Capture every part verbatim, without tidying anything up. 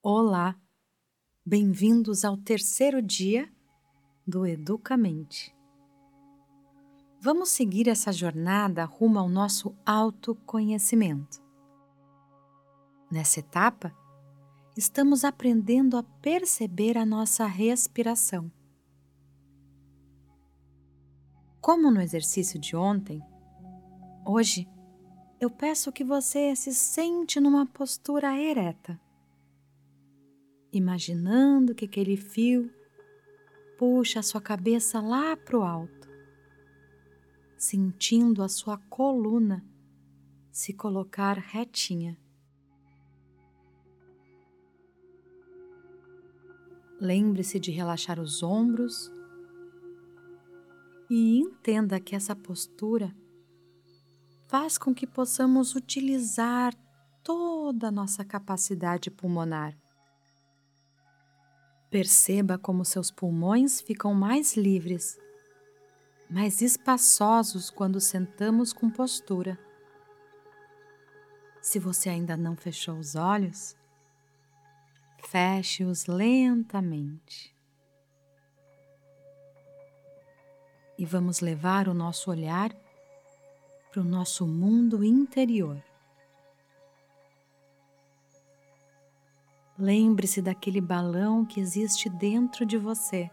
Olá, bem-vindos ao terceiro dia do Educamente. Vamos seguir essa jornada rumo ao nosso autoconhecimento. Nessa etapa, estamos aprendendo a perceber a nossa respiração. Como no exercício de ontem, hoje eu peço que você se sente numa postura ereta, imaginando que aquele fio puxa a sua cabeça lá para o alto, sentindo a sua coluna se colocar retinha. Lembre-se de relaxar os ombros e entenda que essa postura faz com que possamos utilizar toda a nossa capacidade pulmonar. Perceba como seus pulmões ficam mais livres, mais espaçosos quando sentamos com postura. Se você ainda não fechou os olhos, feche-os lentamente. E vamos levar o nosso olhar para o nosso mundo interior. Lembre-se daquele balão que existe dentro de você.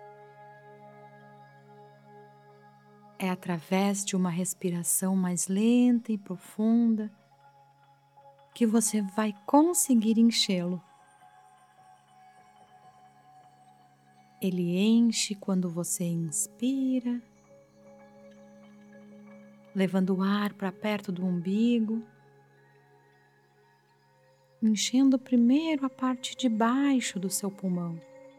É através de uma respiração mais lenta e profunda que você vai conseguir enchê-lo. Ele enche quando você inspira, levando o ar para perto do umbigo, enchendo primeiro a parte de baixo do seu pulmão.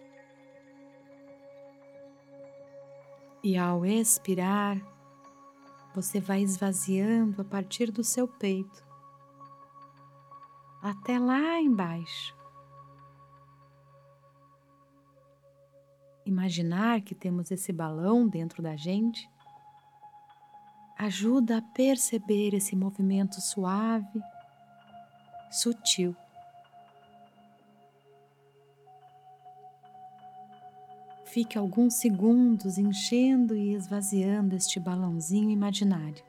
E ao expirar, você vai esvaziando a partir do seu peito, até lá embaixo. Imaginar que temos esse balão dentro da gente ajuda a perceber esse movimento suave, sutil. Fique alguns segundos enchendo e esvaziando este balãozinho imaginário,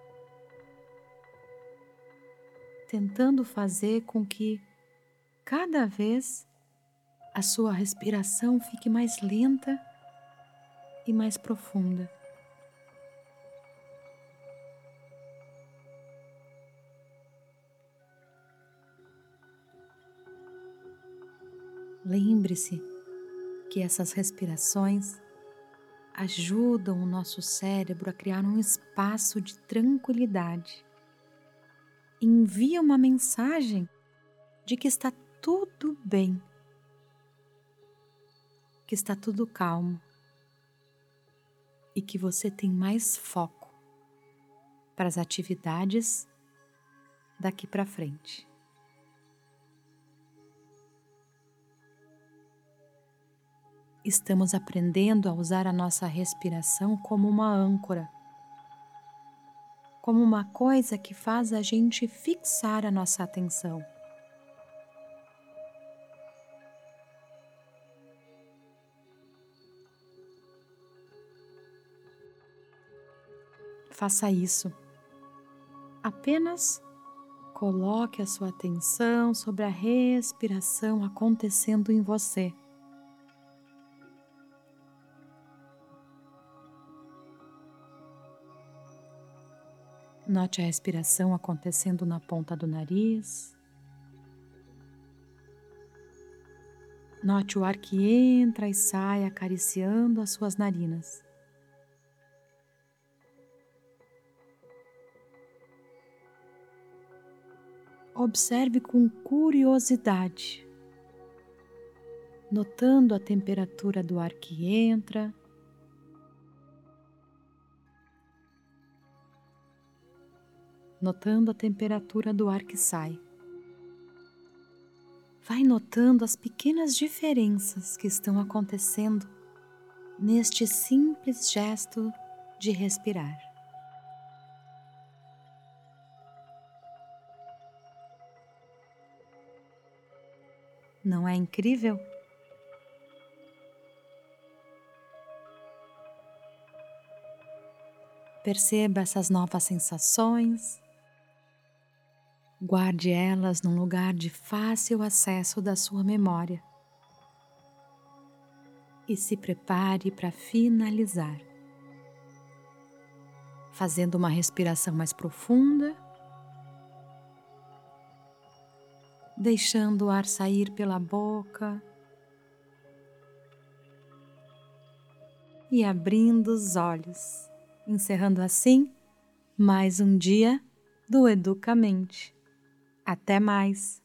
tentando fazer com que cada vez a sua respiração fique mais lenta e mais profunda. Lembre-se que essas respirações ajudam o nosso cérebro a criar um espaço de tranquilidade. Envia uma mensagem de que está tudo bem, que está tudo calmo e que você tem mais foco para as atividades daqui para frente. Estamos aprendendo a usar a nossa respiração como uma âncora, como uma coisa que faz a gente fixar a nossa atenção. Faça isso. Apenas coloque a sua atenção sobre a respiração acontecendo em você. Note a respiração acontecendo na ponta do nariz. Note o ar que entra e sai acariciando as suas narinas. Observe com curiosidade, notando a temperatura do ar que entra, notando a temperatura do ar que sai. Vai notando as pequenas diferenças que estão acontecendo neste simples gesto de respirar. Não é incrível? Perceba essas novas sensações, guarde elas num lugar de fácil acesso da sua memória e se prepare para finalizar, fazendo uma respiração mais profunda, deixando o ar sair pela boca e abrindo os olhos, encerrando assim mais um dia do Educamente. Até mais!